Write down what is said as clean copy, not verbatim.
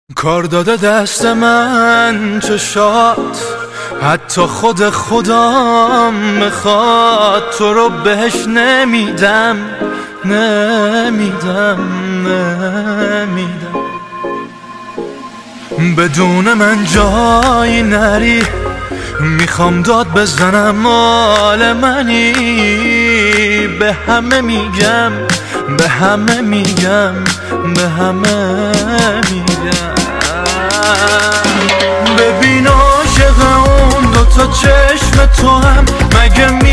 کار داده دست من چشات، حتی خود خدام میخواد تو رو بهش نمیدم. بدون من جایی نری، میخوام داد بزنم مال منی. به همه میگم ببین عاشق اون دوتا چشم تو هم مگه